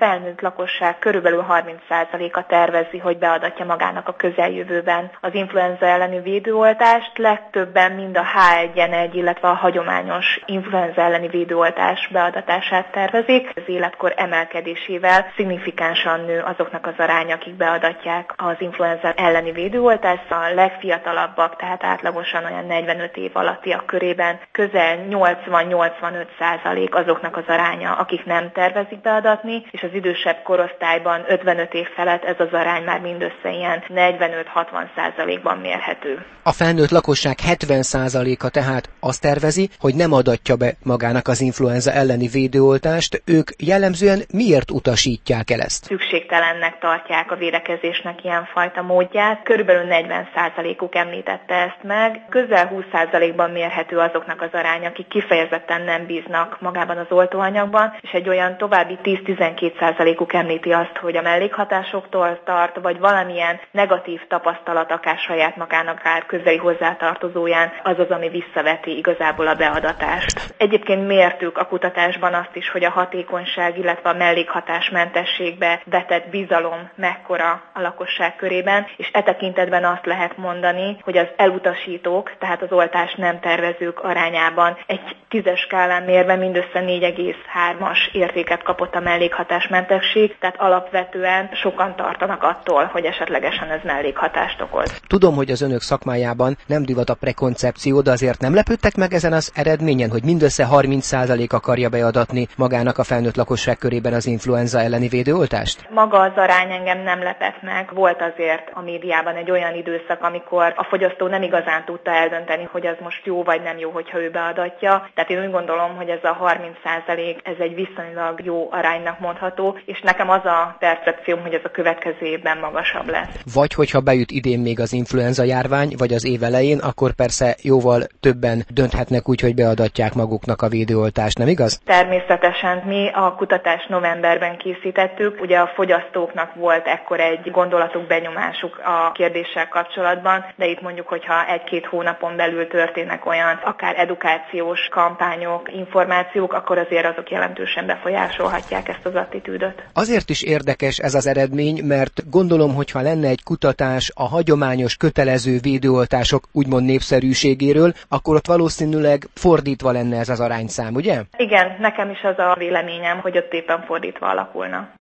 felnőtt lakosság körülbelül 30%-a tervezi, hogy beadatja magának a közeljövőben az influenza elleni védőoltást. Legtöbben mind a H1N1, illetve a hagyományos influenza elleni védőoltás beadatását tervezik. Az életkor emelkedésével szignifikánsan nő azoknak az aránya, akik beadatják az influenza elleni védőoltást. A legfiatalabbak, tehát átlagosan olyan 45 év alattiak körében közel 80-85% azoknak az aránya, akik nem tervezik beadatni, és az idősebb korosztályban 55 év felett ez az arány már mindössze ilyen 45-60%-ban mérhető. A felnőtt lakosság 70%-a tehát azt tervezi, hogy nem adatja be magának az influenza elleni védőoltást. Ők jellemzően miért utasítják el ezt? Szükségtelennek tartják a védekezésnek ilyenfajta módját. Körülbelül 40%-uk említette ezt meg. Közel 20%-ban mérhető azoknak az aránya, akik kifejezetten nem bíznak magában az oltóanyagban, és egy olyan további 10-12%-uk említi azt, hogy a mellékhatásoktól tart, vagy valamilyen negatív tapasztalat akár saját magának, akár közeli hozzátartozóján, az az, ami visszaveti igazából a beadatást. Egyébként mértük a kutatásban azt is, hogy a hatékonyság, illetve a mellékhatásmentességbe vetett bizalom mekkora a lakosság körében, és e tekintetben azt lehet mondani, hogy az elutasítók, tehát az oltást nem tervezők arányában egy 10-es skálán mérve mindössze 4,3-as értéket kapott a mellékhatásmentesség, tehát alapvetően sokan tartanak attól, hogy esetlegesen ez mellékhatást okoz. Tudom, hogy az önök szakmájában nem divat a prekoncepció, de azért nem lepődtek meg ezen az eredményen, hogy mindössze 30% akarja beadatni magának a felnőtt lakosság körében az influenza elleni védőoltást? Maga az arány engem nem lepett meg. Volt azért a médiában egy olyan időszak, amikor a fogyasztó nem igazán tudta eldönteni, hogy az most jó vagy nem jó, hogyha ő beadatja. Tehát én úgy gondolom, hogy ez a 30% ez egy viszonylag jó aránynak mondható, és nekem az a percepcióm, hogy ez a következő évben magasabb lesz. Vagy hogyha bejut idén még az influenza járvány, vagy az év elején, akkor persze jóval többen dönthetnek úgy, hogy beadatják maguknak a védőoltást, nem igaz? Természetesen mi a kutatást novemberben készítettük. Ugye a fogyasztóknak volt ekkor egy gondolatuk, benyomásuk a kérdéssel kapcsolatban, de itt mondjuk, hogyha 1-2 hónapon belül történnek olyan akár edukációs kampányok, információk, akkor azért azok jelentősen befolyásolhatják ezt az attitűdöt. Azért is érdekes ez az eredmény, mert gondolom, hogyha lenne egy kutatás a hagyományos kötelező védőoltások úgymond népszerűségéről, akkor ott valószínűleg fordítva lenne ez az arányszám, ugye? Igen, nekem is az a véleményem, hogy ott éppen fordítva alakulna.